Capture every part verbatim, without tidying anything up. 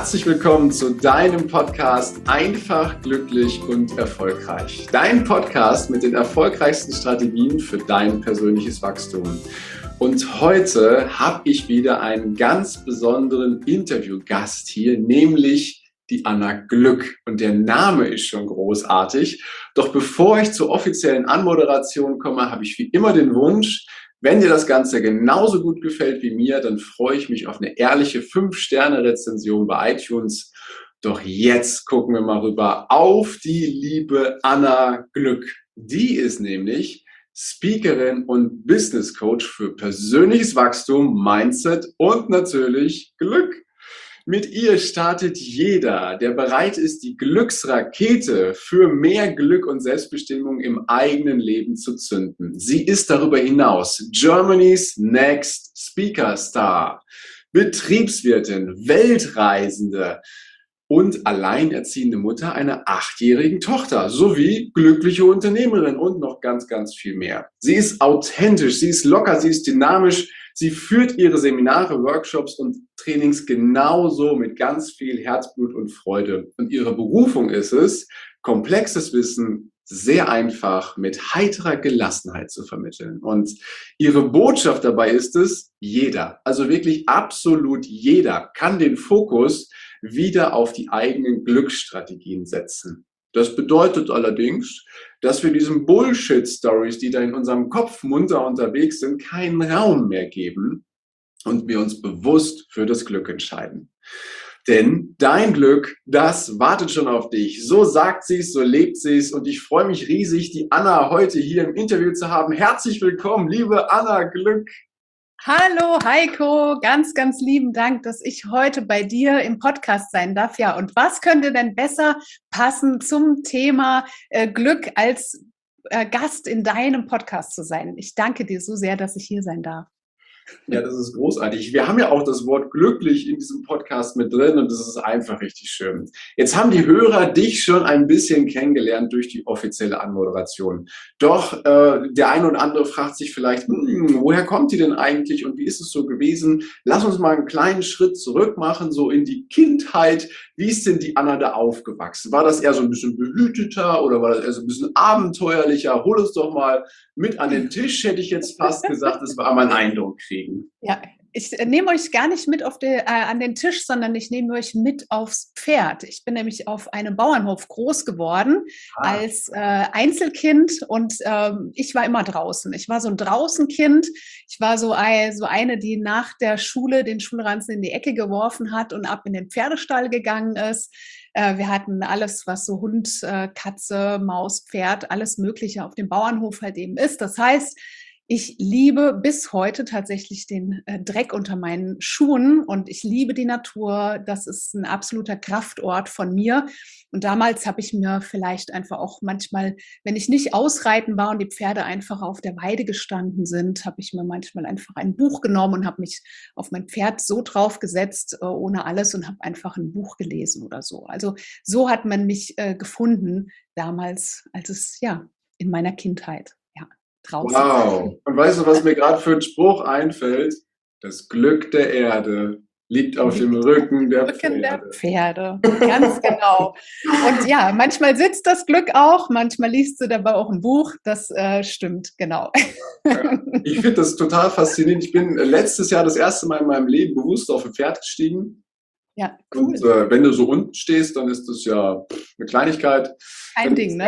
Herzlich willkommen zu deinem Podcast Einfach, glücklich und erfolgreich. Dein Podcast mit den erfolgreichsten Strategien für dein persönliches Wachstum. Und heute habe ich wieder einen ganz besonderen Interviewgast hier, nämlich die Anna Glück. Und der Name ist schon großartig. Doch bevor ich zur offiziellen Anmoderation komme, habe ich wie immer den Wunsch, wenn dir das Ganze genauso gut gefällt wie mir, dann freue ich mich auf eine ehrliche fünf Sterne Rezension bei iTunes. Doch jetzt gucken wir mal rüber auf die liebe Anna Glück. Die ist nämlich Speakerin und Business Coach für persönliches Wachstum, Mindset und natürlich Glück. Mit ihr startet jeder, der bereit ist, die Glücksrakete für mehr Glück und Selbstbestimmung im eigenen Leben zu zünden. Sie ist darüber hinaus Germany's Next Speaker Star, Betriebswirtin, Weltreisende und alleinerziehende Mutter einer achtjährigen Tochter sowie glückliche Unternehmerin und noch ganz, ganz viel mehr. Sie ist authentisch, sie ist locker, sie ist dynamisch. Sie führt ihre Seminare, Workshops und Trainings genauso mit ganz viel Herzblut und Freude. Und ihre Berufung ist es, komplexes Wissen sehr einfach mit heiterer Gelassenheit zu vermitteln. Und ihre Botschaft dabei ist es, jeder, also wirklich absolut jeder, kann den Fokus wieder auf die eigenen Glücksstrategien setzen. Das bedeutet allerdings, dass wir diesen Bullshit-Stories, die da in unserem Kopf munter unterwegs sind, keinen Raum mehr geben und wir uns bewusst für das Glück entscheiden. Denn dein Glück, das wartet schon auf dich. So sagt sie es, so lebt sie es und ich freue mich riesig, die Anna heute hier im Interview zu haben. Herzlich willkommen, liebe Anna Glück. Hallo Heiko, ganz, ganz lieben Dank, dass ich heute bei dir im Podcast sein darf. Ja, und was könnte denn besser passen zum Thema äh, Glück als äh, Gast in deinem Podcast zu sein? Ich danke dir so sehr, dass ich hier sein darf. Ja, das ist großartig. Wir haben ja auch das Wort glücklich in diesem Podcast mit drin und das ist einfach richtig schön. Jetzt haben die Hörer dich schon ein bisschen kennengelernt durch die offizielle Anmoderation. Doch äh, der eine oder andere fragt sich vielleicht, hm, woher kommt die denn eigentlich und wie ist es so gewesen? Lass uns mal einen kleinen Schritt zurück machen, so in die Kindheit. Wie ist denn die Anna da aufgewachsen? War das eher so ein bisschen behüteter oder war das eher so ein bisschen abenteuerlicher? Hol uns doch mal mit an den Tisch, hätte ich jetzt fast gesagt. Das war mal ein Eindruck kriegen. Ja, ich nehme euch gar nicht mit auf die, äh, an den Tisch, sondern ich nehme euch mit aufs Pferd. Ich bin nämlich auf einem Bauernhof groß geworden ah. als äh, Einzelkind und ähm, ich war immer draußen. Ich war so ein Draußenkind. Ich war so, ein, so eine, die nach der Schule den Schulranzen in die Ecke geworfen hat und ab in den Pferdestall gegangen ist. Äh, wir hatten alles, was so Hund, äh, Katze, Maus, Pferd, alles Mögliche auf dem Bauernhof halt eben ist. Das heißt, ich liebe bis heute tatsächlich den äh, Dreck unter meinen Schuhen und ich liebe die Natur. Das ist ein absoluter Kraftort von mir. Und damals habe ich mir vielleicht einfach auch manchmal, wenn ich nicht ausreiten war und die Pferde einfach auf der Weide gestanden sind, habe ich mir manchmal einfach ein Buch genommen und habe mich auf mein Pferd so draufgesetzt, äh, ohne alles und habe einfach ein Buch gelesen oder so. Also so hat man mich äh, gefunden damals, als es ja in meiner Kindheit. Draußen. Wow. Und weißt du, was mir gerade für einen Spruch einfällt? Das Glück der Erde liegt auf dem Rücken der Rücken Pferde. der Pferde, ganz genau. Und ja, manchmal sitzt das Glück auch, manchmal liest du dabei auch ein Buch, das äh, stimmt, genau. Ja. Ich finde das total faszinierend. Ich bin letztes Jahr das erste Mal in meinem Leben bewusst auf ein Pferd gestiegen. Ja, cool. Und äh, wenn du so unten stehst, dann ist das ja eine Kleinigkeit. Ein wenn Ding, ne?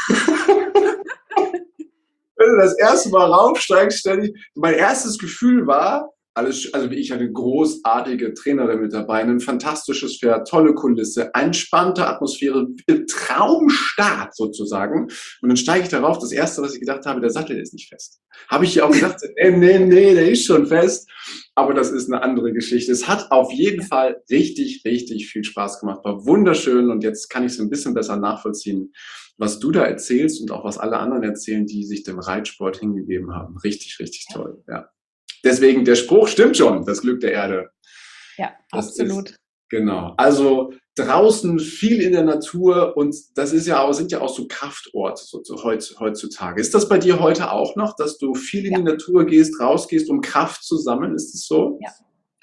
Wenn du das erste Mal raufsteigst, ständig, mein erstes Gefühl war, alles, also ich hatte eine großartige Trainerin mit dabei, ein fantastisches Pferd, tolle Kulisse, entspannte Atmosphäre, Traumstart sozusagen. Und dann steige ich darauf, das erste, was ich gedacht habe, der Sattel ist nicht fest. Habe ich ja auch gesagt, nee, nee, nee, der ist schon fest. Aber das ist eine andere Geschichte. Es hat auf jeden Fall richtig, richtig viel Spaß gemacht. War wunderschön und jetzt kann ich es ein bisschen besser nachvollziehen, was du da erzählst und auch was alle anderen erzählen, die sich dem Reitsport hingegeben haben. Richtig, richtig toll, ja. Deswegen, der Spruch stimmt schon, das Glück der Erde. Ja, das absolut. Ist, genau. Also draußen viel in der Natur und das ist ja auch, sind ja auch so Kraftorte so, so heutzutage. Ist das bei dir heute auch noch, dass du viel in ja. die Natur gehst, rausgehst, um Kraft zu sammeln? Ist es so? Ja.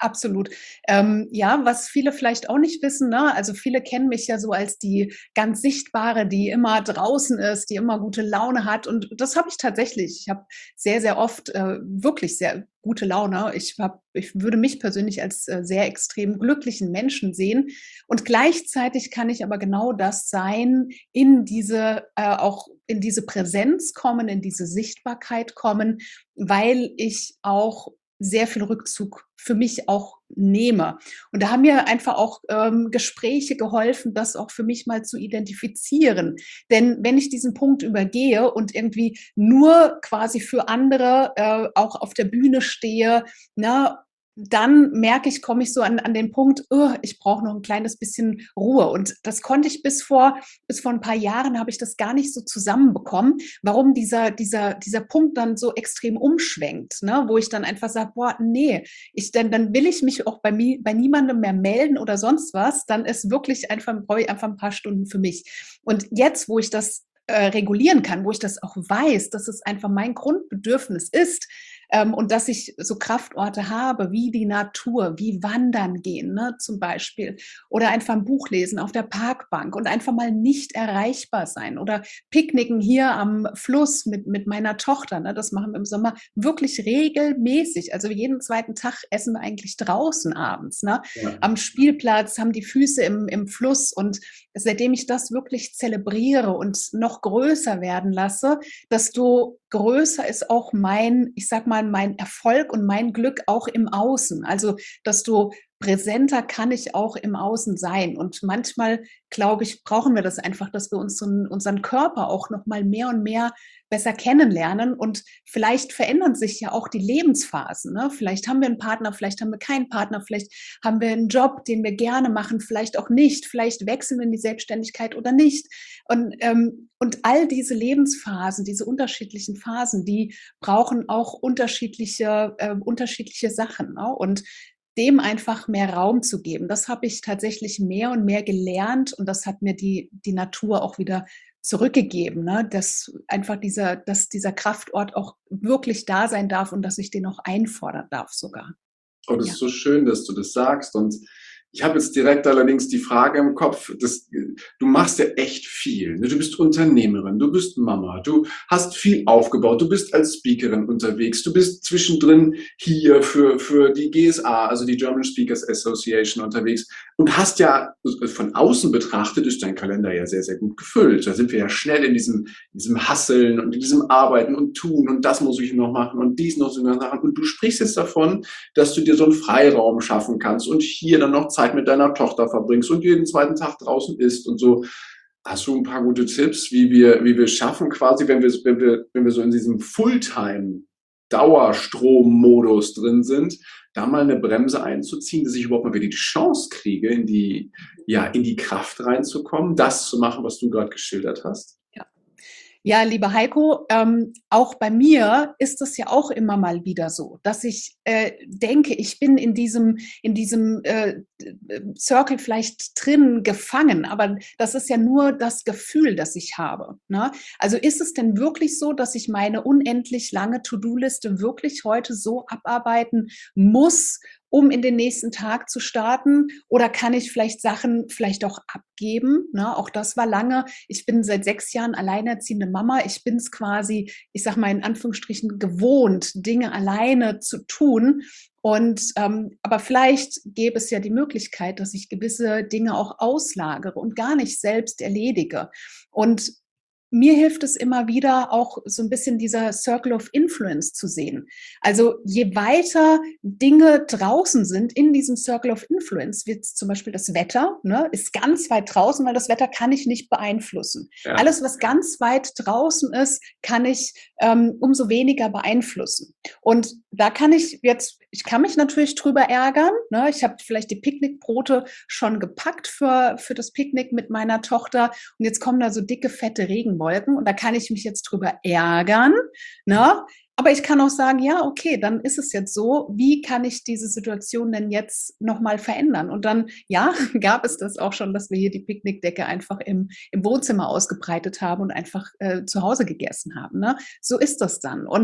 Absolut. Ähm, ja, was viele vielleicht auch nicht wissen, ne? Also viele kennen mich ja so als die ganz Sichtbare, die immer draußen ist, die immer gute Laune hat. Und das habe ich tatsächlich. Ich habe sehr, sehr oft äh, wirklich sehr gute Laune. Ich hab, ich würde mich persönlich als äh, sehr extrem glücklichen Menschen sehen. Und gleichzeitig kann ich aber genau das sein, in diese äh, auch in diese Präsenz kommen, in diese Sichtbarkeit kommen, weil ich auch sehr viel Rückzug für mich auch nehme. Und da haben mir einfach auch ähm, Gespräche geholfen, das auch für mich mal zu identifizieren. Denn wenn ich diesen Punkt übergehe und irgendwie nur quasi für andere äh, auch auf der Bühne stehe, ne, dann merke ich, komme ich so an, an den Punkt, oh, ich brauche noch ein kleines bisschen Ruhe. Und das konnte ich bis vor, bis vor ein paar Jahren habe ich das gar nicht so zusammenbekommen, warum dieser, dieser, dieser Punkt dann so extrem umschwenkt, ne? Wo ich dann einfach sage, boah, nee, ich, dann, dann will ich mich auch bei, mir, bei niemandem mehr melden oder sonst was, dann ist wirklich einfach, brauche ich einfach ein paar Stunden für mich. Und jetzt, wo ich das äh, regulieren kann, wo ich das auch weiß, dass es einfach mein Grundbedürfnis ist, ähm, und dass ich so Kraftorte habe, wie die Natur, wie Wandern gehen, ne, zum Beispiel, oder einfach ein Buch lesen auf der Parkbank und einfach mal nicht erreichbar sein oder Picknicken hier am Fluss mit, mit meiner Tochter, ne, das machen wir im Sommer wirklich regelmäßig, also jeden zweiten Tag essen wir eigentlich draußen abends, ne, Ja. am Spielplatz, haben die Füße im, im Fluss und seitdem ich das wirklich zelebriere und noch größer werden lasse, desto größer ist auch mein, ich sag mal, mein Erfolg und mein Glück auch im Außen. Also, desto präsenter kann ich auch im Außen sein. Und manchmal, glaube ich, brauchen wir das einfach, dass wir unseren, unseren Körper auch noch mal mehr und mehr besser kennenlernen. Und vielleicht verändern sich ja auch die Lebensphasen. Ne? Vielleicht haben wir einen Partner, vielleicht haben wir keinen Partner, vielleicht haben wir einen Job, den wir gerne machen, vielleicht auch nicht. Vielleicht wechseln wir in die Selbstständigkeit oder nicht. Und, ähm, und all diese Lebensphasen, diese unterschiedlichen Phasen, die brauchen auch unterschiedliche, äh, unterschiedliche Sachen. Ne? Und dem einfach mehr Raum zu geben, das habe ich tatsächlich mehr und mehr gelernt und das hat mir die, die Natur auch wieder zurückgegeben, ne? Dass einfach dieser, dass dieser Kraftort auch wirklich da sein darf und dass ich den auch einfordern darf sogar. Oh, das Ja. ist so schön, dass du das sagst. Und ich habe jetzt direkt allerdings die Frage im Kopf, dass, du machst ja echt viel. Ne? Du bist Unternehmerin, du bist Mama, du hast viel aufgebaut, du bist als Speakerin unterwegs, du bist zwischendrin hier für, für die G S A, also die German Speakers Association unterwegs und hast ja von außen betrachtet, ist dein Kalender ja sehr, sehr gut gefüllt. Da sind wir ja schnell in diesem, in diesem Hasseln und in diesem Arbeiten und Tun und das muss ich noch machen und dies noch so machen. Und du sprichst jetzt davon, dass du dir so einen Freiraum schaffen kannst und hier dann noch Zeit mit deiner Tochter verbringst und jeden zweiten Tag draußen isst und so. Hast du ein paar gute Tipps, wie wir, wie wir schaffen, quasi, wenn wir, wenn wir, wenn wir so in diesem Fulltime-Dauerstrommodus drin sind, da mal eine Bremse einzuziehen, dass ich überhaupt mal wieder die Chance kriege, in die, ja, in die Kraft reinzukommen, das zu machen, was du gerade geschildert hast? Ja. Ja, lieber Heiko, ähm, auch bei mir ist es ja auch immer mal wieder so, dass ich äh, denke, ich bin in diesem, in diesem äh, Circle vielleicht drin gefangen, aber das ist ja nur das Gefühl, das ich habe. Ne? Also ist es denn wirklich so, dass ich meine unendlich lange To-Do-Liste wirklich heute so abarbeiten muss, um in den nächsten Tag zu starten? Oder kann ich vielleicht Sachen vielleicht auch abgeben? Ne? Auch das war lange. Ich bin seit sechs Jahren alleinerziehende Mama. Ich bin es quasi, ich sage mal in Anführungsstrichen, gewohnt, Dinge alleine zu tun. Und ähm, aber vielleicht gäbe es ja die Möglichkeit, dass ich gewisse Dinge auch auslagere und gar nicht selbst erledige. Und mir hilft es immer wieder, auch so ein bisschen dieser Circle of Influence zu sehen. Also je weiter Dinge draußen sind in diesem Circle of Influence, wird zum Beispiel das Wetter, ne, ist ganz weit draußen, weil das Wetter kann ich nicht beeinflussen. Ja. Alles, was ganz weit draußen ist, kann ich ähm, umso weniger beeinflussen. Und da kann ich jetzt, ich kann mich natürlich drüber ärgern. Ne? Ich habe vielleicht die Picknickbrote schon gepackt für, für das Picknick mit meiner Tochter und jetzt kommen da so dicke, fette Regenwolken und da kann ich mich jetzt drüber ärgern. Ne? Aber ich kann auch sagen, ja, okay, dann ist es jetzt so. Wie kann ich diese Situation denn jetzt nochmal verändern? Und dann, ja, gab es das auch schon, dass wir hier die Picknickdecke einfach im, im Wohnzimmer ausgebreitet haben und einfach äh, zu Hause gegessen haben. Ne? So ist das dann. Und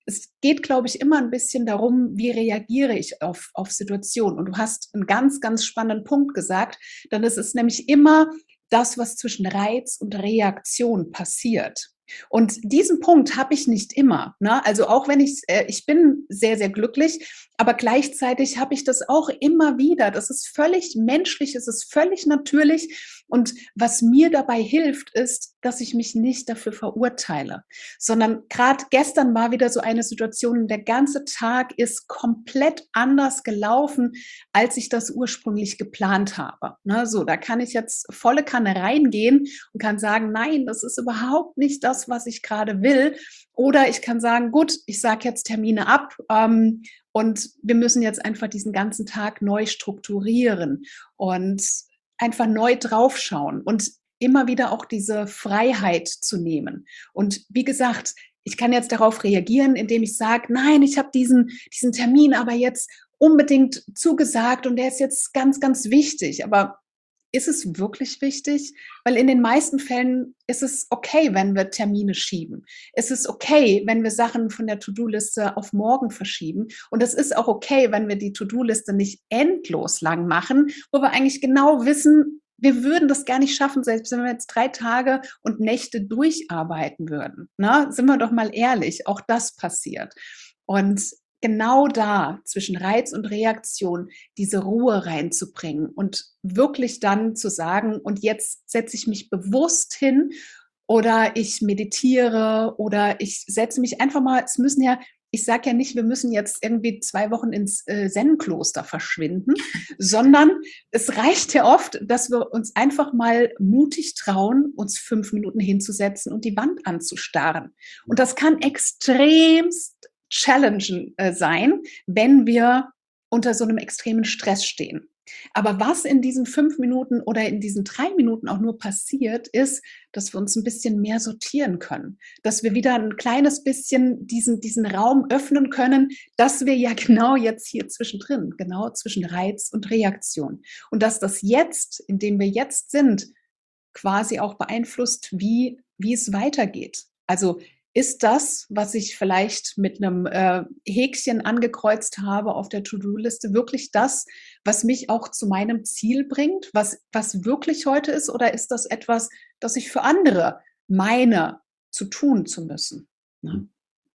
es geht, glaube ich, immer ein bisschen darum, wie reagiere ich auf, auf Situationen. Und du hast einen ganz, ganz spannenden Punkt gesagt, denn es ist nämlich immer das, was zwischen Reiz und Reaktion passiert. Und diesen Punkt habe ich nicht immer. Ne? Also auch wenn ich, äh, ich bin sehr, sehr glücklich, aber gleichzeitig habe ich das auch immer wieder. Das ist völlig menschlich, es ist völlig natürlich. Und was mir dabei hilft, ist, dass ich mich nicht dafür verurteile, sondern gerade gestern war wieder so eine Situation, der ganze Tag ist komplett anders gelaufen, als ich das ursprünglich geplant habe. Ne? So, da kann ich jetzt volle Kanne reingehen und kann sagen, nein, das ist überhaupt nicht das, was ich gerade will. Oder ich kann sagen, gut, ich sage jetzt Termine ab, ähm, und wir müssen jetzt einfach diesen ganzen Tag neu strukturieren und einfach neu draufschauen und immer wieder auch diese Freiheit zu nehmen. Und wie gesagt, ich kann jetzt darauf reagieren, indem ich sage, nein, ich habe diesen, diesen Termin aber jetzt unbedingt zugesagt und der ist jetzt ganz, ganz wichtig. Aber ist es wirklich wichtig? Weil in den meisten Fällen ist es okay, wenn wir Termine schieben. Es ist okay, wenn wir Sachen von der To-Do-Liste auf morgen verschieben. Und es ist auch okay, wenn wir die To-Do-Liste nicht endlos lang machen, wo wir eigentlich genau wissen, wir würden das gar nicht schaffen, selbst wenn wir jetzt drei Tage und Nächte durcharbeiten würden. Na, sind wir doch mal ehrlich, auch das passiert. Und genau da zwischen Reiz und Reaktion diese Ruhe reinzubringen und wirklich dann zu sagen, und jetzt setze ich mich bewusst hin oder ich meditiere oder ich setze mich einfach mal, es müssen ja, ich sage ja nicht, wir müssen jetzt irgendwie zwei Wochen ins äh, Zen-Kloster verschwinden, sondern es reicht ja oft, dass wir uns einfach mal mutig trauen, uns fünf Minuten hinzusetzen und die Wand anzustarren. Und das kann extremst challengen äh, sein, wenn wir unter so einem extremen Stress stehen. Aber was in diesen fünf Minuten oder in diesen drei Minuten auch nur passiert, ist, dass wir uns ein bisschen mehr sortieren können, dass wir wieder ein kleines bisschen diesen, diesen Raum öffnen können, dass wir ja genau jetzt hier zwischendrin, genau zwischen Reiz und Reaktion. Und dass das Jetzt, in dem wir jetzt sind, quasi auch beeinflusst, wie, wie es weitergeht. Also ist das, was ich vielleicht mit einem äh, Häkchen angekreuzt habe auf der To-Do-Liste, wirklich das, was mich auch zu meinem Ziel bringt, was, was wirklich heute ist? Oder ist das etwas, das ich für andere meine, zu tun zu müssen? Ne?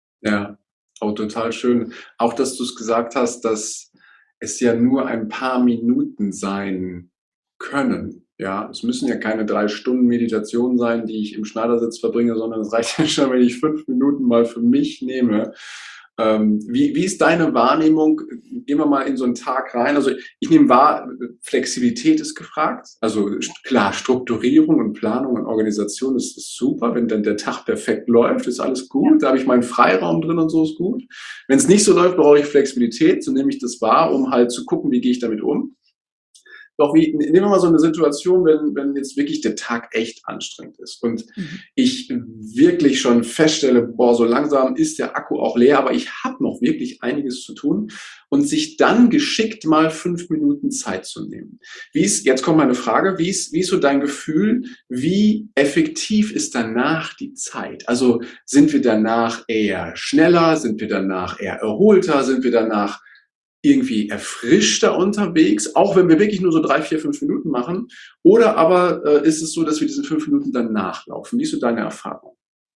Ja, auch total schön. Auch, dass du es gesagt hast, dass es ja nur ein paar Minuten sein können. Ja, es müssen ja keine drei Stunden Meditation sein, die ich im Schneidersitz verbringe, sondern es reicht ja schon, wenn ich fünf Minuten mal für mich nehme. Ähm, wie, wie ist deine Wahrnehmung? Gehen wir mal in so einen Tag rein. Also ich nehme wahr, Flexibilität ist gefragt. Also klar, Strukturierung und Planung und Organisation ist, ist super. Wenn dann der Tag perfekt läuft, ist alles gut. Da habe ich meinen Freiraum drin und so ist gut. Wenn es nicht so läuft, brauche ich Flexibilität. So nehme ich das wahr, um halt zu gucken, wie gehe ich damit um. Doch wie, nehmen wir mal so eine Situation, wenn, wenn jetzt wirklich der Tag echt anstrengend ist und mhm. ich wirklich schon feststelle, boah, so langsam ist der Akku auch leer, aber ich habe noch wirklich einiges zu tun und sich dann geschickt mal fünf Minuten Zeit zu nehmen. Wie ist, jetzt kommt meine Frage, wie ist, wie ist so dein Gefühl, wie effektiv ist danach die Zeit? Also sind wir danach eher schneller, sind wir danach eher erholter, sind wir danach irgendwie erfrischter unterwegs, auch wenn wir wirklich nur so drei, vier, fünf Minuten machen? Oder aber äh, ist es so, dass wir diese fünf Minuten dann nachlaufen? Wie ist so deine Erfahrung?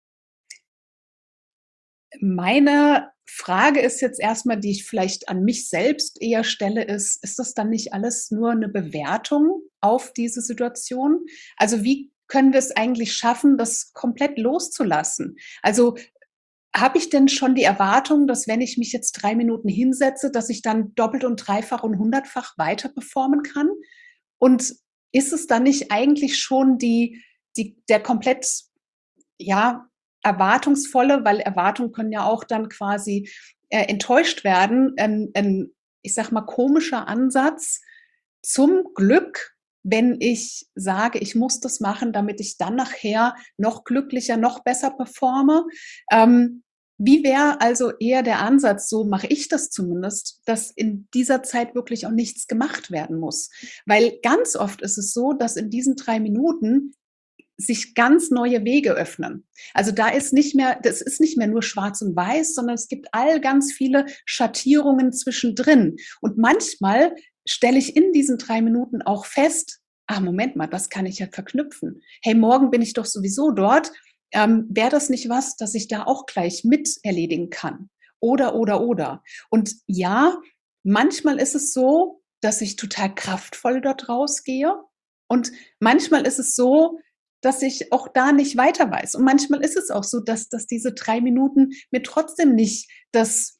Meine Frage ist jetzt erstmal, die ich vielleicht an mich selbst eher stelle, ist, ist das dann nicht alles nur eine Bewertung auf diese Situation? Also wie können wir es eigentlich schaffen, das komplett loszulassen? Also habe ich denn schon die Erwartung, dass wenn ich mich jetzt drei Minuten hinsetze, dass ich dann doppelt und dreifach und hundertfach weiter performen kann? Und ist es dann nicht eigentlich schon die, die, der komplett, ja, erwartungsvolle, weil Erwartungen können ja auch dann quasi äh, enttäuscht werden, ein, ein, ich sag mal, komischer Ansatz zum Glück, wenn ich sage, ich muss das machen, damit ich dann nachher noch glücklicher, noch besser performe. Ähm, wie wäre also eher der Ansatz, so mache ich das zumindest, dass in dieser Zeit wirklich auch nichts gemacht werden muss? Weil ganz oft ist es so, dass in diesen drei Minuten sich ganz neue Wege öffnen. Also da ist nicht mehr, das ist nicht mehr nur schwarz und weiß, sondern es gibt all ganz viele Schattierungen zwischendrin. Und manchmal stelle ich in diesen drei Minuten auch fest, ah, Moment mal, das kann ich ja verknüpfen. Hey, morgen bin ich doch sowieso dort. Ähm, wäre das nicht was, dass ich da auch gleich mit erledigen kann? Oder, oder, oder. Und ja, manchmal ist es so, dass ich total kraftvoll dort rausgehe. Und manchmal ist es so, dass ich auch da nicht weiter weiß. Und manchmal ist es auch so, dass, dass diese drei Minuten mir trotzdem nicht das,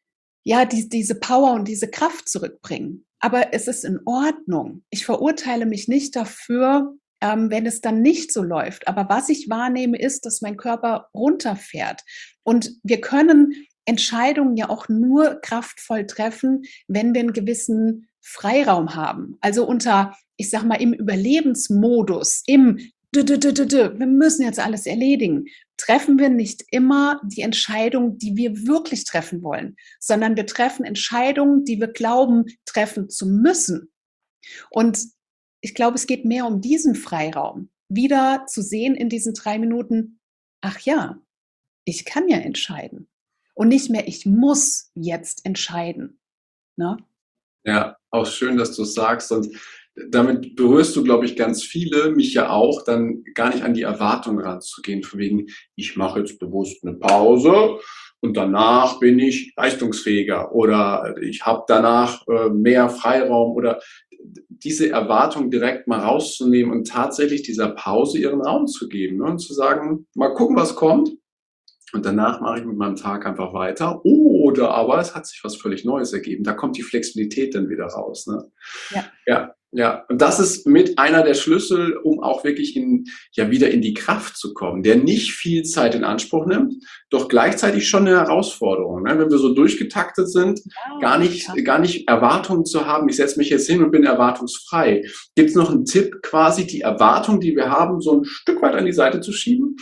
ja, die, diese Power und diese Kraft zurückbringen. Aber es ist in Ordnung. Ich verurteile mich nicht dafür, ähm, wenn es dann nicht so läuft. Aber was ich wahrnehme, ist, dass mein Körper runterfährt. Und wir können Entscheidungen ja auch nur kraftvoll treffen, wenn wir einen gewissen Freiraum haben. Also unter, ich sag mal, im Überlebensmodus, im dü, dü, dü, dü, dü, wir müssen jetzt alles erledigen, treffen wir nicht immer die Entscheidung, die wir wirklich treffen wollen, sondern wir treffen Entscheidungen, die wir glauben, treffen zu müssen. Und ich glaube, es geht mehr um diesen Freiraum, wieder zu sehen in diesen drei Minuten, ach ja, ich kann ja entscheiden. Und nicht mehr, ich muss jetzt entscheiden. Ne? Ja, auch schön, dass du es sagst. Und damit berührst du, glaube ich, ganz viele, mich ja auch, dann gar nicht an die Erwartung ranzugehen, von wegen, ich mache jetzt bewusst eine Pause und danach bin ich leistungsfähiger oder ich habe danach äh, mehr Freiraum oder diese Erwartung direkt mal rauszunehmen und tatsächlich dieser Pause ihren Raum zu geben, ne? Und zu sagen, mal gucken, was kommt. Und danach mache ich mit meinem Tag einfach weiter. Oder aber es hat sich was völlig Neues ergeben. Da kommt die Flexibilität dann wieder raus. Ne? Ja. Ja, ja. Und das ist mit einer der Schlüssel, um auch wirklich in, ja, wieder in die Kraft zu kommen, der nicht viel Zeit in Anspruch nimmt, doch gleichzeitig schon eine Herausforderung. Ne? Wenn wir so durchgetaktet sind, Ja, gar nicht, ja. gar nicht Erwartungen zu haben, ich setze mich jetzt hin und bin erwartungsfrei. Gibt es noch einen Tipp, quasi die Erwartung, die wir haben, so ein Stück weit an die Seite zu schieben?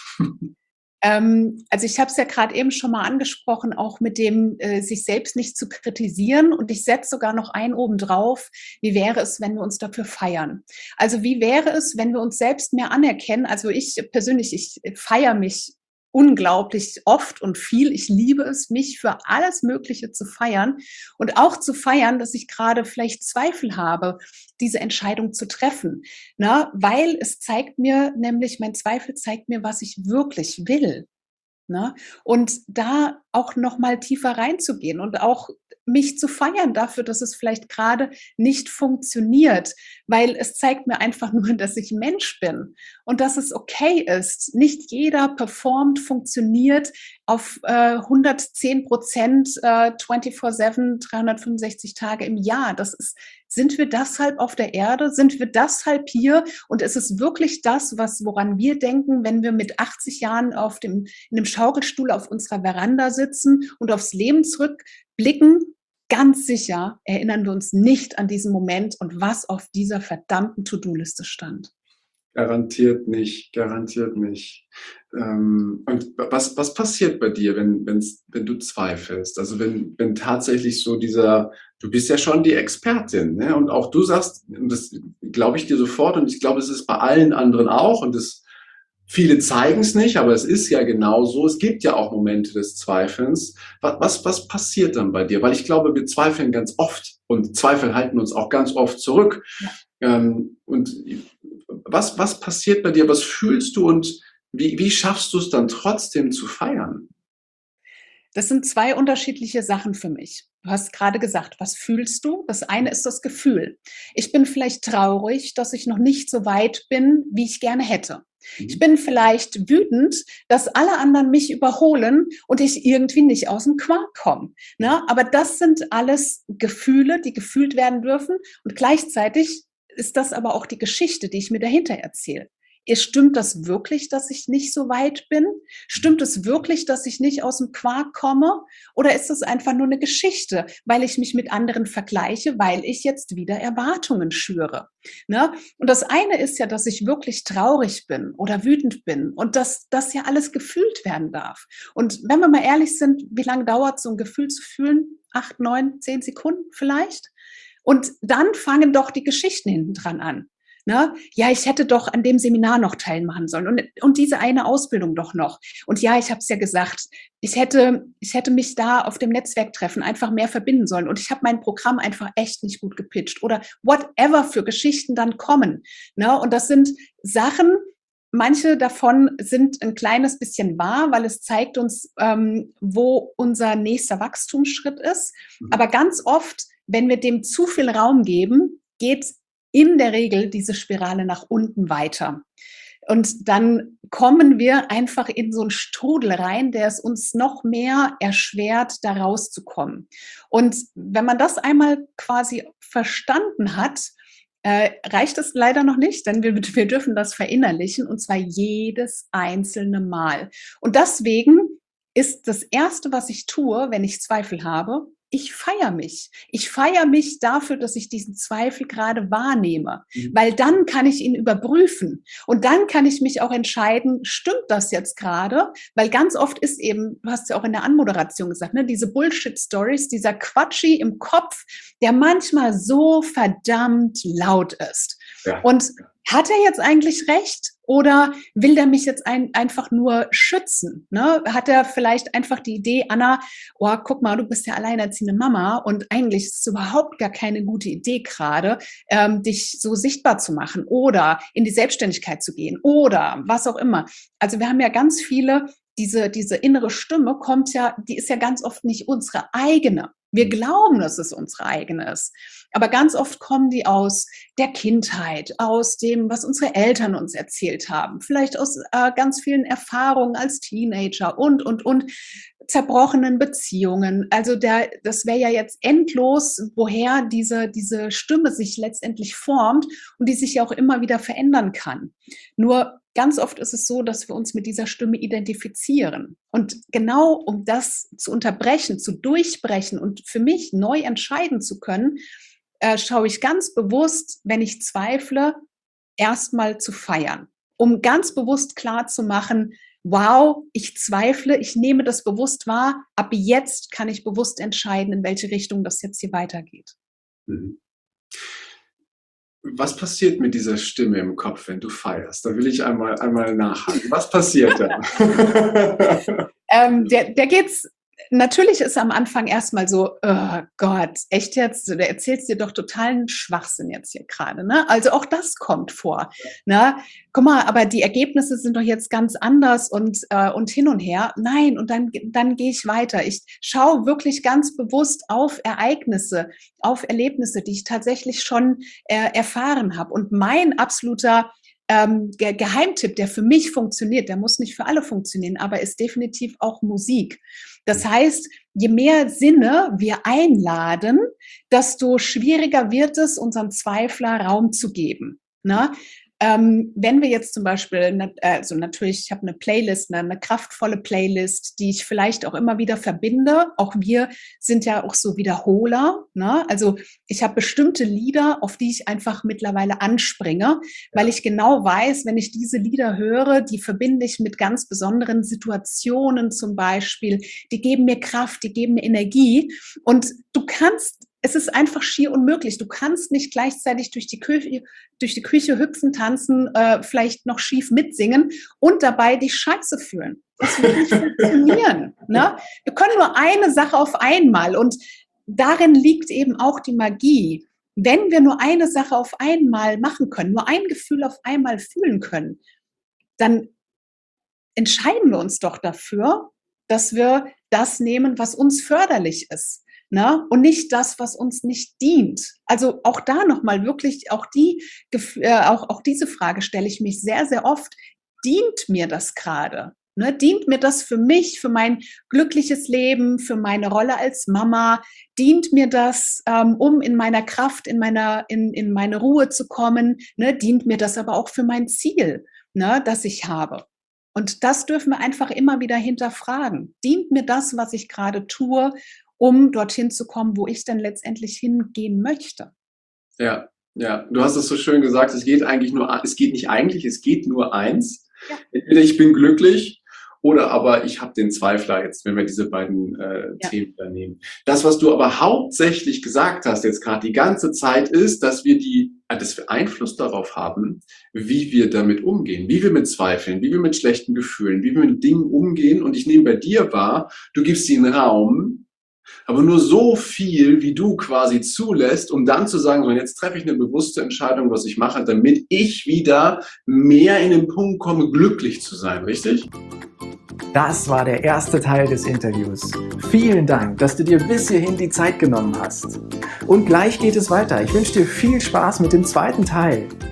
Ähm, also ich habe es ja gerade eben schon mal angesprochen, auch mit dem, äh, sich selbst nicht zu kritisieren. Und ich setze sogar noch einen oben drauf. Wie wäre es, wenn wir uns dafür feiern? Also wie wäre es, wenn wir uns selbst mehr anerkennen? Also ich persönlich, ich feiere mich unglaublich oft und viel. Ich liebe es, mich für alles Mögliche zu feiern und auch zu feiern, dass ich gerade vielleicht Zweifel habe, diese Entscheidung zu treffen. Na, weil es zeigt mir nämlich, mein Zweifel zeigt mir, was ich wirklich will. Ne? Und da auch noch mal tiefer reinzugehen und auch mich zu feiern dafür, dass es vielleicht gerade nicht funktioniert, weil es zeigt mir einfach nur, dass ich Mensch bin und dass es okay ist. Nicht jeder performt, funktioniert auf äh, hundertzehn Prozent äh, vierundzwanzig sieben, dreihundertfünfundsechzig Tage im Jahr. Das ist, sind wir deshalb auf der Erde? Sind wir deshalb hier? Und ist es wirklich das, was, woran wir denken, wenn wir mit achtzig Jahren auf dem, in einem Schaukelstuhl auf unserer Veranda sitzen und aufs Leben zurückblicken? Ganz sicher erinnern wir uns nicht an diesen Moment und was auf dieser verdammten To-Do-Liste stand. Garantiert nicht, garantiert nicht. Ähm, und was, was passiert bei dir, wenn, wenn's, wenn du zweifelst? Also wenn, wenn tatsächlich so dieser, du bist ja schon die Expertin, ne? Und auch du sagst, und das glaube ich dir sofort und ich glaube, es ist bei allen anderen auch und das, viele zeigen es nicht, aber es ist ja genau so. Es gibt ja auch Momente des Zweifelns. Was, was, was passiert dann bei dir? Weil ich glaube, wir zweifeln ganz oft und Zweifel halten uns auch ganz oft zurück. Ja. Ähm, und was, was passiert bei dir? Was fühlst du und wie, wie schaffst du es dann trotzdem zu feiern? Das sind zwei unterschiedliche Sachen für mich. Du hast gerade gesagt, was fühlst du? Das eine ist das Gefühl. Ich bin vielleicht traurig, dass ich noch nicht so weit bin, wie ich gerne hätte. Ich bin vielleicht wütend, dass alle anderen mich überholen und ich irgendwie nicht aus dem Quark komme. Ne? Aber das sind alles Gefühle, die gefühlt werden dürfen. Und gleichzeitig ist das aber auch die Geschichte, die ich mir dahinter erzähle. Stimmt das wirklich, dass ich nicht so weit bin? Stimmt es wirklich, dass ich nicht aus dem Quark komme? Oder ist es einfach nur eine Geschichte, weil ich mich mit anderen vergleiche, weil ich jetzt wieder Erwartungen schüre? Ne? Und das eine ist ja, dass ich wirklich traurig bin oder wütend bin und dass das ja alles gefühlt werden darf. Und wenn wir mal ehrlich sind, wie lange dauert so ein Gefühl zu fühlen? Acht, neun, zehn Sekunden vielleicht? Und dann fangen doch die Geschichten hinten dran an. Ne? Ja, ich hätte doch an dem Seminar noch teilmachen sollen und, und diese eine Ausbildung doch noch. Und ja, ich habe es ja gesagt, ich hätte, ich hätte mich da auf dem Netzwerktreffen einfach mehr verbinden sollen und ich habe mein Programm einfach echt nicht gut gepitcht oder whatever für Geschichten dann kommen. Ne? Und das sind Sachen, manche davon sind ein kleines bisschen wahr, weil es zeigt uns, ähm, wo unser nächster Wachstumsschritt ist. Mhm. Aber ganz oft, wenn wir dem zu viel Raum geben, geht in der Regel diese Spirale nach unten weiter. Und dann kommen wir einfach in so einen Strudel rein, der es uns noch mehr erschwert, da rauszukommen. Und wenn man das einmal quasi verstanden hat, äh, reicht es leider noch nicht, denn wir, wir dürfen das verinnerlichen und zwar jedes einzelne Mal. Und deswegen ist das Erste, was ich tue, wenn ich Zweifel habe, ich feiere mich. Ich feiere mich dafür, dass ich diesen Zweifel gerade wahrnehme, mhm. weil dann kann ich ihn überprüfen und dann kann ich mich auch entscheiden, stimmt das jetzt gerade? Weil ganz oft ist eben, du hast ja auch in der Anmoderation gesagt, ne, diese Bullshit-Stories, dieser Quatschi im Kopf, der manchmal so verdammt laut ist. Ja. Und hat er jetzt eigentlich recht oder will der mich jetzt ein, einfach nur schützen? Ne? Hat er vielleicht einfach die Idee, Anna, oh, guck mal, du bist ja alleinerziehende Mama und eigentlich ist es überhaupt gar keine gute Idee gerade, ähm, dich so sichtbar zu machen oder in die Selbstständigkeit zu gehen oder was auch immer. Also wir haben ja ganz viele, diese, diese innere Stimme kommt ja, die ist ja ganz oft nicht unsere eigene. Wir glauben, dass es unsere eigene ist. Aber ganz oft kommen die aus der Kindheit, aus dem, was unsere Eltern uns erzählt haben, vielleicht aus äh, ganz vielen Erfahrungen als Teenager und, und, und zerbrochenen Beziehungen. Also der, das wäre ja jetzt endlos, woher diese, diese Stimme sich letztendlich formt und die sich ja auch immer wieder verändern kann. Nur ganz oft ist es so, dass wir uns mit dieser Stimme identifizieren. Und genau um das zu unterbrechen, zu durchbrechen und für mich neu entscheiden zu können, äh, schaue ich ganz bewusst, wenn ich zweifle, erstmal zu feiern, um ganz bewusst klar zu machen, wow, ich zweifle, ich nehme das bewusst wahr, ab jetzt kann ich bewusst entscheiden, in welche Richtung das jetzt hier weitergeht. Mhm. Was passiert mit dieser Stimme im Kopf, wenn du feierst? Da will ich einmal, einmal nachhaken. Was passiert da? ähm, der, der geht's. Natürlich ist am Anfang erstmal so, oh Gott, echt jetzt, du erzählst dir doch totalen Schwachsinn jetzt hier gerade, ne? Also auch das kommt vor, ne? Guck mal, aber die Ergebnisse sind doch jetzt ganz anders und, äh, und hin und her. Nein, und dann, dann gehe ich weiter. Ich schaue wirklich ganz bewusst auf Ereignisse, auf Erlebnisse, die ich tatsächlich schon äh, erfahren habe. Und mein absoluter Ähm, der Geheimtipp, der für mich funktioniert, der muss nicht für alle funktionieren, aber ist definitiv auch Musik. Das heißt, je mehr Sinne wir einladen, desto schwieriger wird es, unserem Zweifler Raum zu geben. Ne? Ähm, wenn wir jetzt zum Beispiel, also natürlich, ich habe eine Playlist, eine, eine kraftvolle Playlist, die ich vielleicht auch immer wieder verbinde. Auch wir sind ja auch so Wiederholer. Ne? Also ich habe bestimmte Lieder, auf die ich einfach mittlerweile anspringe, weil ich genau weiß, wenn ich diese Lieder höre, die verbinde ich mit ganz besonderen Situationen zum Beispiel. Die geben mir Kraft, die geben mir Energie. Und du kannst Es ist einfach schier unmöglich. Du kannst nicht gleichzeitig durch die Küche, durch die Küche hüpfen, tanzen, äh, vielleicht noch schief mitsingen und dabei dich scheiße fühlen. Das wird nicht funktionieren. Ne? Wir können nur eine Sache auf einmal und darin liegt eben auch die Magie. Wenn wir nur eine Sache auf einmal machen können, nur ein Gefühl auf einmal fühlen können, dann entscheiden wir uns doch dafür, dass wir das nehmen, was uns förderlich ist. Ne? Und nicht das, was uns nicht dient. Also auch da nochmal wirklich, auch, die, äh, auch, auch diese Frage stelle ich mich sehr, sehr oft. Dient mir das gerade? Ne? Dient mir das für mich, für mein glückliches Leben, für meine Rolle als Mama? Dient mir das, ähm, um in meiner Kraft, in, meiner, in, in meine Ruhe zu kommen? Ne? Dient mir das aber auch für mein Ziel, ne, das ich habe? Und das dürfen wir einfach immer wieder hinterfragen. Dient mir das, was ich gerade tue, um dorthin zu kommen, wo ich dann letztendlich hingehen möchte? Ja, ja. Du hast es so schön gesagt, es geht eigentlich nur, es geht nicht eigentlich, es geht nur eins. Ja. Entweder ich bin glücklich oder aber ich habe den Zweifler jetzt, wenn wir diese beiden äh, ja. Themen da nehmen. Das, was du aber hauptsächlich gesagt hast jetzt gerade die ganze Zeit, ist, dass wir die dass wir Einfluss darauf haben, wie wir damit umgehen, wie wir mit Zweifeln, wie wir mit schlechten Gefühlen, wie wir mit Dingen umgehen. Und ich nehme bei dir wahr, du gibst ihnen Raum, aber nur so viel, wie du quasi zulässt, um dann zu sagen, so, jetzt treffe ich eine bewusste Entscheidung, was ich mache, damit ich wieder mehr in den Punkt komme, glücklich zu sein, richtig? Das war der erste Teil des Interviews. Vielen Dank, dass du dir bis hierhin die Zeit genommen hast. Und gleich geht es weiter. Ich wünsche dir viel Spaß mit dem zweiten Teil.